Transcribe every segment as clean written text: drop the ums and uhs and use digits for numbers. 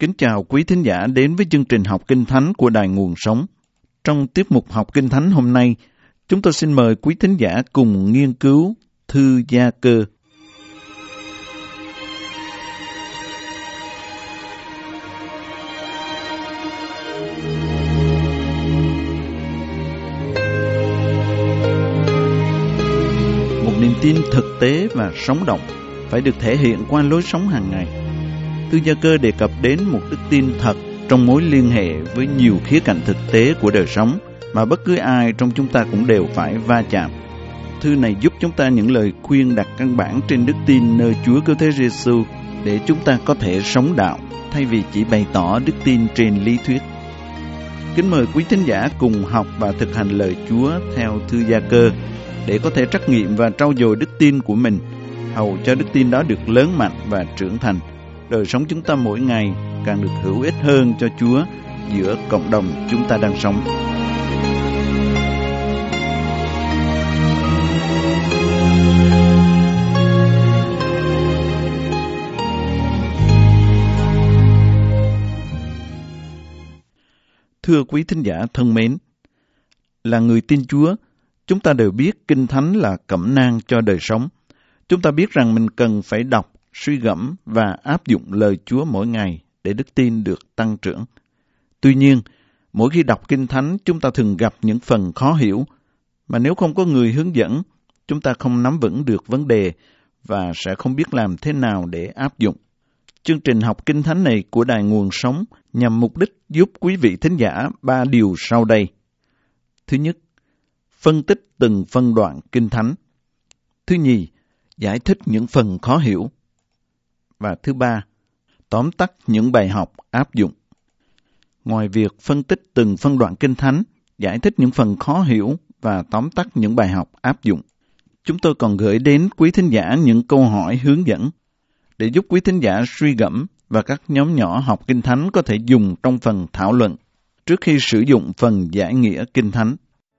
Kính chào quý thính giả đến với chương trình học Kinh Thánh của Đài Nguồn Sống. Trong tiết mục học Kinh Thánh hôm nay, chúng tôi xin mời quý thính giả cùng nghiên cứu thư Gia-cơ. Một niềm tin thực tế và sống động phải được thể hiện qua lối sống hàng ngày. Thư Gia-cơ đề cập đến một đức tin thật trong mối liên hệ với nhiều khía cạnh thực tế của đời sống mà bất cứ ai trong chúng ta cũng đều phải va chạm. Thư này giúp chúng ta những lời khuyên đặt căn bản trên đức tin nơi Chúa Cứu Thế Giêsu để chúng ta có thể sống đạo thay vì chỉ bày tỏ đức tin trên lý thuyết. Kính mời quý thính giả cùng học và thực hành lời Chúa theo thư Gia-cơ để có thể trắc nghiệm và trau dồi đức tin của mình, hầu cho đức tin đó được lớn mạnh và trưởng thành. Đời sống chúng ta mỗi ngày càng được hữu ích hơn cho Chúa giữa cộng đồng chúng ta đang sống. Thưa quý thính giả thân mến, là người tin Chúa, chúng ta đều biết Kinh Thánh là cẩm nang cho đời sống. Chúng ta biết rằng mình cần phải đọc, suy gẫm và áp dụng lời Chúa mỗi ngày để đức tin được tăng trưởng. Tuy nhiên, mỗi khi đọc Kinh Thánh, chúng ta thường gặp những phần khó hiểu, mà nếu không có người hướng dẫn, chúng ta không nắm vững được vấn đề và sẽ không biết làm thế nào để áp dụng. Chương trình học Kinh Thánh này của Đài Nguồn Sống nhằm mục đích giúp quý vị thính giả 3 điều sau đây. Thứ nhất, phân tích từng phân đoạn Kinh Thánh. Thứ nhì, giải thích những phần khó hiểu. Và thứ ba, tóm tắt những bài học áp dụng. Ngoài việc phân tích từng phân đoạn Kinh Thánh, giải thích những phần khó hiểu và tóm tắt những bài học áp dụng, chúng tôi còn gửi đến quý thính giả những câu hỏi hướng dẫn để giúp quý thính giả suy gẫm và các nhóm nhỏ học Kinh Thánh có thể dùng trong phần thảo luận trước khi sử dụng phần giải nghĩa Kinh Thánh.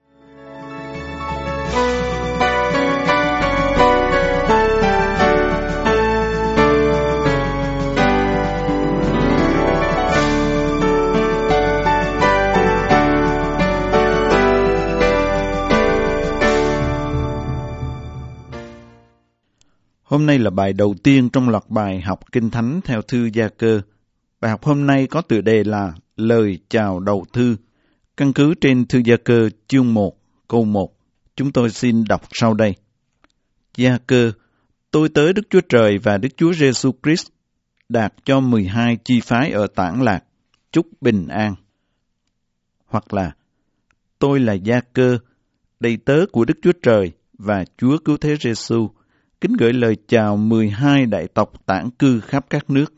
Hôm nay là bài đầu tiên trong loạt bài học Kinh Thánh theo thư Gia-cơ. Bài học hôm nay có tựa đề là Lời chào đầu thư, căn cứ trên thư Gia-cơ chương 1, câu 1. Chúng tôi xin đọc sau đây. Gia-cơ, tôi tới Đức Chúa Trời và Đức Chúa Giêsu Christ, đạt cho 12 chi phái ở Tản Lạc, chúc bình an. Hoặc là, tôi là Gia-cơ, đầy tớ của Đức Chúa Trời và Chúa Cứu Thế Giêsu, kính gửi lời chào 12 đại tộc tản cư khắp các nước.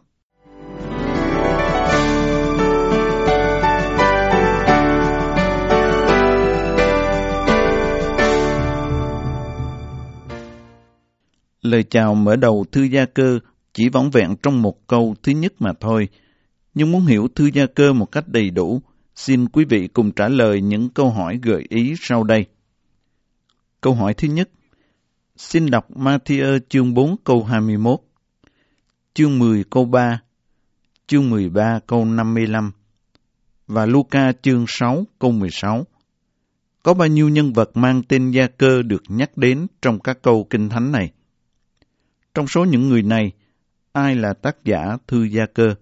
Lời chào mở đầu thư Gia-cơ chỉ vỏn vẹn trong một câu thứ nhất mà thôi, nhưng muốn hiểu thư Gia-cơ một cách đầy đủ, xin quý vị cùng trả lời những câu hỏi gợi ý sau đây. Câu hỏi thứ nhất. Xin đọc Ma-thi-ơ chương 4 câu 21, chương 10 câu 3, chương 13 câu 55 và Luca chương 6 câu 16. Có bao nhiêu nhân vật mang tên Gia-cơ được nhắc đến trong các câu Kinh Thánh này? Trong số những người này, ai là tác giả thư Gia-cơ?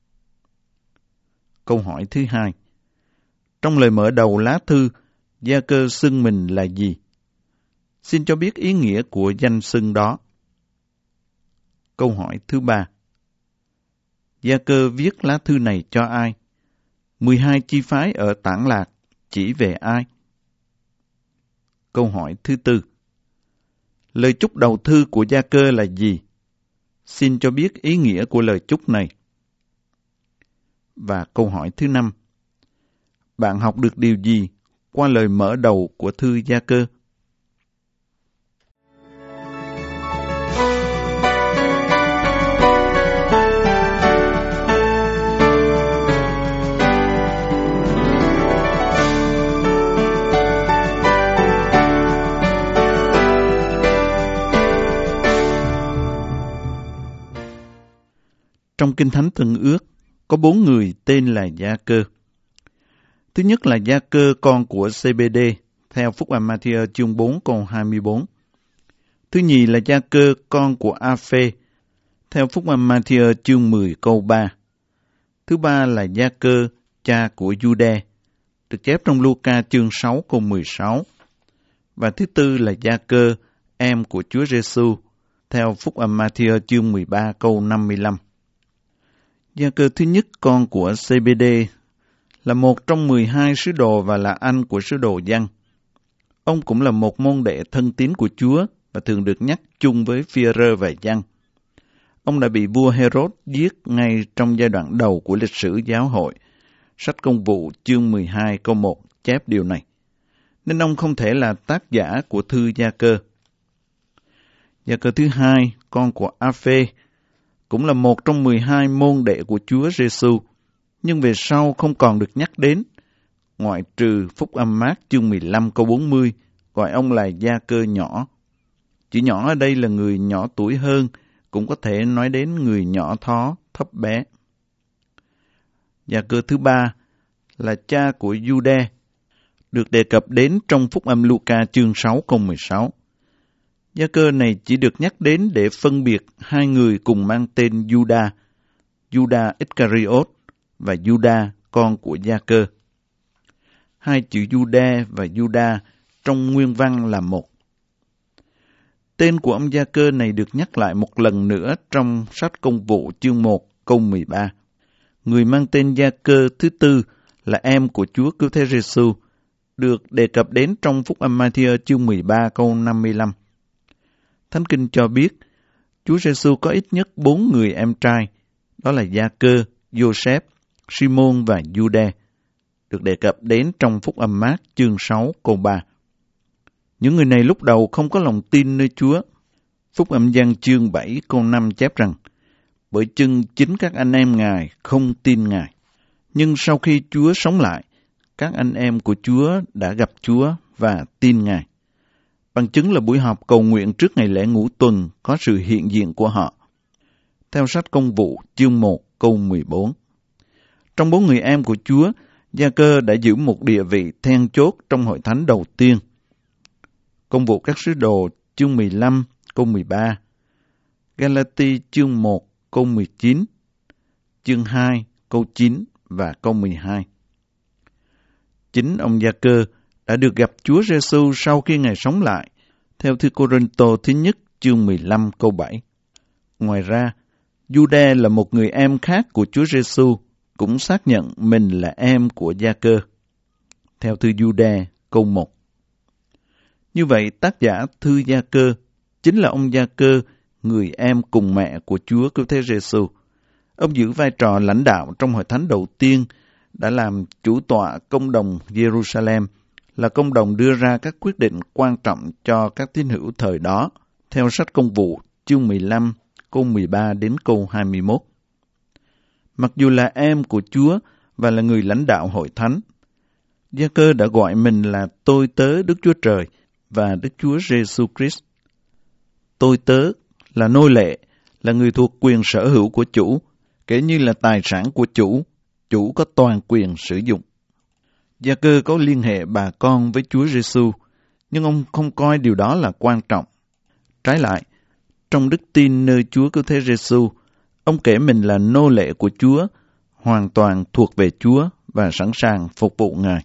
Câu hỏi thứ hai. Trong lời mở đầu lá thư, Gia-cơ xưng mình là gì? Xin cho biết ý nghĩa của danh xưng đó. Câu hỏi thứ ba. Gia-cơ viết lá thư này cho ai? 12 chi phái ở Tản Lạc chỉ về ai? Câu hỏi thứ tư. Lời chúc đầu thư của Gia-cơ là gì? Xin cho biết ý nghĩa của lời chúc này. Và câu hỏi thứ năm. Bạn học được điều gì qua lời mở đầu của thư Gia-cơ? Trong Kinh Thánh Tân Ước, có 4 người tên là Gia-cơ. Thứ nhất là Gia-cơ con của Zê-bê-đê, theo Phúc Âm Ma-thi-ơ chương 4 câu 24. Thứ nhì là Gia-cơ con của A-phê, theo Phúc Âm Ma-thi-ơ chương 10 câu 3. Thứ ba là Gia-cơ, cha của Giu-đe, được chép trong Lu-ca chương 6 câu 16. Và thứ tư là Gia-cơ, em của Chúa Giê-xu, theo Phúc Âm Ma-thi-ơ chương 13 câu 55. Gia-cơ thứ nhất con của Zê-bê-đê là một trong 12 sứ đồ và là anh của sứ đồ Giăng. Ông cũng là một môn đệ thân tín của Chúa và thường được nhắc chung với Phi-e-rơ và Giăng. Ông đã bị vua Hê-rốt giết ngay trong giai đoạn đầu của lịch sử giáo hội. Sách Công vụ chương 12 câu 1 chép điều này. Nên ông không thể là tác giả của thư Gia-cơ. Gia-cơ thứ hai, con của A-phê, cũng là một trong 12 môn đệ của Chúa Giê-xu, nhưng về sau không còn được nhắc đến, ngoại trừ Phúc Âm Mác chương 15 câu 40, gọi ông là Gia-cơ nhỏ. Chữ nhỏ ở đây là người nhỏ tuổi hơn, cũng có thể nói đến người nhỏ thó, thấp bé. Gia-cơ thứ ba là cha của Giu-đe, được đề cập đến trong Phúc Âm Lu-ca chương 6 câu 16. Gia-cơ này chỉ được nhắc đến để phân biệt hai người cùng mang tên Giu-đa, Giu-đa Iscariot và Giu-đa con của Gia-cơ. Hai chữ Giu-đe và Giu-đa trong nguyên văn là một. Tên của ông Gia-cơ này được nhắc lại một lần nữa trong sách Công vụ chương 1 câu 13. Người mang tên Gia-cơ thứ tư là em của Chúa Cứu Thế Giê-xu, được đề cập đến trong Phúc Âm Ma-thi-ơ chương 13 câu 55. Thánh Kinh cho biết, Chúa Giê-xu có ít nhất 4 người em trai, đó là Gia-cơ, Giô-sép, Si-môn và Giu-đe, được đề cập đến trong Phúc Âm Mác chương 6 câu 3. Những người này lúc đầu không có lòng tin nơi Chúa. Phúc Âm Giăng chương 7 câu 5 chép rằng, bởi chưng chính các anh em Ngài không tin Ngài. Nhưng sau khi Chúa sống lại, các anh em của Chúa đã gặp Chúa và tin Ngài. Bằng chứng là buổi họp cầu nguyện trước ngày lễ Ngũ Tuần có sự hiện diện của họ. Theo sách Công vụ chương 1 câu 14. Trong 4 người em của Chúa, Gia-cơ đã giữ một địa vị then chốt trong hội thánh đầu tiên. Công vụ các sứ đồ chương 15 câu 13, Ga-la-ti chương 1 câu 19, chương 2 câu 9 và câu 12. Chính ông Gia-cơ đã được gặp Chúa Giê-xu sau khi Ngài sống lại, theo thư Cô-rinh-tô thứ nhất chương 15 câu 7. Ngoài ra, Giu-đe là một người em khác của Chúa Giê-xu, cũng xác nhận mình là em của Gia-cơ, theo thư Giu-đe câu 1. Như vậy, tác giả thư Gia-cơ chính là ông Gia-cơ, người em cùng mẹ của Chúa Cứu Thế Giê-xu. Ông giữ vai trò lãnh đạo trong hội thánh đầu tiên, đã làm chủ tọa công đồng Giê-ru-sa-lem, là công đồng đưa ra các quyết định quan trọng cho các tín hữu thời đó, theo sách Công vụ chương 15 câu 13 đến câu 21. Mặc dù là em của Chúa và là người lãnh đạo hội thánh, Gia-cơ đã gọi mình là tôi tớ Đức Chúa Trời và Đức Chúa Giê-xu Christ. Tôi tớ là nô lệ, là người thuộc quyền sở hữu của chủ, kể như là tài sản của chủ, chủ có toàn quyền sử dụng. Gia-cơ có liên hệ bà con với Chúa Giê-xu, nhưng ông không coi điều đó là quan trọng. Trái lại, trong đức tin nơi Chúa Cứu Thế Giê-xu, ông kể mình là nô lệ của Chúa, hoàn toàn thuộc về Chúa và sẵn sàng phục vụ Ngài.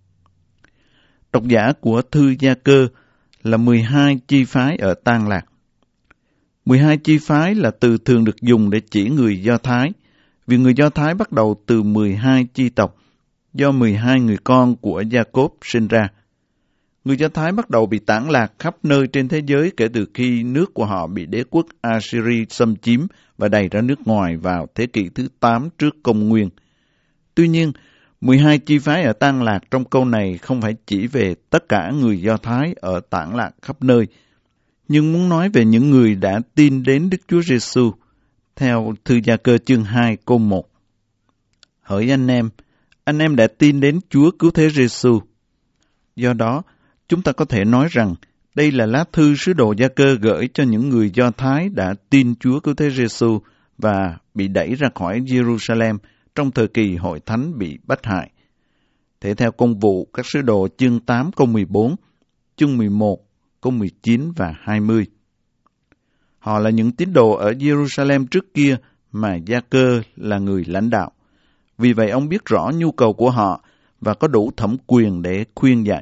Độc giả của thư Gia-cơ là 12 chi phái ở Tan Lạc. 12 chi phái là từ thường được dùng để chỉ người Do Thái, vì người Do Thái bắt đầu từ 12 chi tộc, do 12 người con của Gia-cốp sinh ra. Người Do Thái bắt đầu bị tản lạc khắp nơi trên thế giới kể từ khi nước của họ bị đế quốc Assyria xâm chiếm và đày ra nước ngoài vào thế kỷ thứ 8 trước công nguyên. Tuy nhiên, 12 chi phái ở Tan Lạc trong câu này không phải chỉ về tất cả người Do Thái ở tản lạc khắp nơi, nhưng muốn nói về những người đã tin đến Đức Chúa Giê-xu, theo thư Gia-cơ chương 2 câu 1. Hỡi anh em đã tin đến Chúa Cứu Thế Giê-xu. Do đó, chúng ta có thể nói rằng đây là lá thư sứ đồ Gia-cơ gửi cho những người Do Thái đã tin Chúa Cứu Thế Giê-xu và bị đẩy ra khỏi Giê-ru-sa-lem trong thời kỳ hội thánh bị bắt hại. Thể theo Công vụ các sứ đồ chương 8 câu 14, chương 11 câu 19 và 20. Họ là những tín đồ ở Jerusalem trước kia mà Gia-cơ là người lãnh đạo. Vì vậy ông biết rõ nhu cầu của họ và có đủ thẩm quyền để khuyên dạy.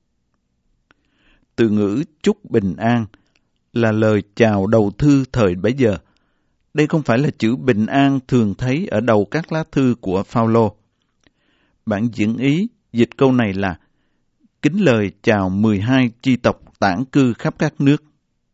Từ ngữ chúc bình an là lời chào đầu thư thời bấy giờ. Đây không phải là chữ bình an thường thấy ở đầu các lá thư của Phao-lô. Bản diễn ý dịch câu này là kính lời chào 12 chi tộc tản cư khắp các nước.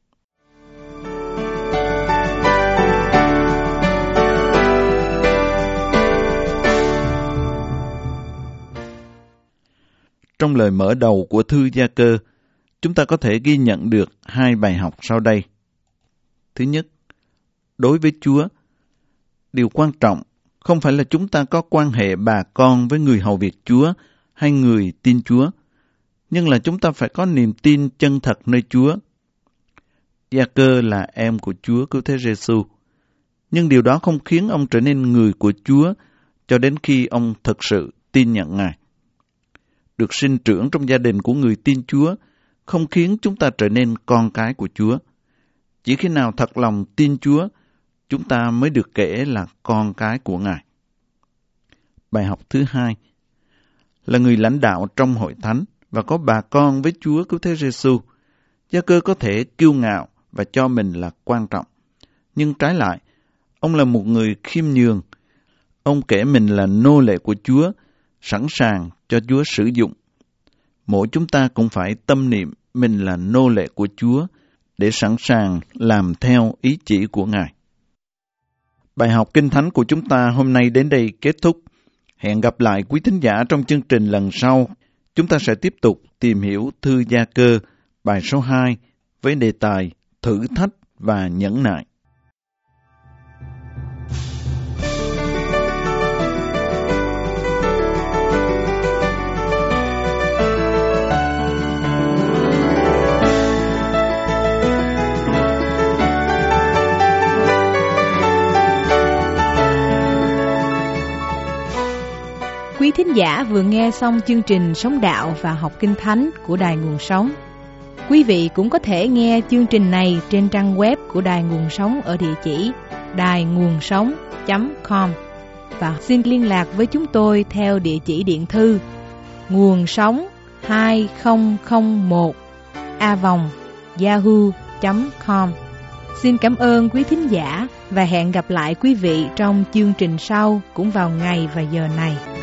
Trong lời mở đầu của thư Gia-cơ, chúng ta có thể ghi nhận được 2 bài học sau đây. Thứ nhất, đối với Chúa, điều quan trọng không phải là chúng ta có quan hệ bà con với người hầu việc Chúa hay người tin Chúa, nhưng là chúng ta phải có niềm tin chân thật nơi Chúa. Gia-cơ là em của Chúa Cứu Thế Giê-xu, nhưng điều đó không khiến ông trở nên người của Chúa cho đến khi ông thực sự tin nhận Ngài. Được sinh trưởng trong gia đình của người tin Chúa không khiến chúng ta trở nên con cái của Chúa. Chỉ khi nào thật lòng tin Chúa, chúng ta mới được kể là con cái của Ngài. Bài học thứ 2 là người lãnh đạo trong hội thánh và có bà con với Chúa Cứu Thế Giê-xu. Gia-cơ có thể kiêu ngạo và cho mình là quan trọng, nhưng trái lại, ông là một người khiêm nhường. Ông kể mình là nô lệ của Chúa, sẵn sàng cho Chúa sử dụng. Mỗi chúng ta cũng phải tâm niệm mình là nô lệ của Chúa để sẵn sàng làm theo ý chỉ của Ngài. Bài học Kinh Thánh của chúng ta hôm nay đến đây kết thúc. Hẹn gặp lại quý thính giả trong chương trình lần sau. Chúng ta sẽ tiếp tục tìm hiểu thư Gia-cơ, bài số 2, với đề tài thử thách và nhẫn nại. Quý thính giả vừa nghe xong chương trình Sống Đạo và Học Kinh Thánh của Đài Nguồn Sống. Quý vị cũng có thể nghe chương trình này trên trang web của Đài Nguồn Sống ở địa chỉ dainguonsóng.com và xin liên lạc với chúng tôi theo địa chỉ điện thư nguồn sống 2001@yahoo.com. Xin cảm ơn quý thính giả và hẹn gặp lại quý vị trong chương trình sau cũng vào ngày và giờ này.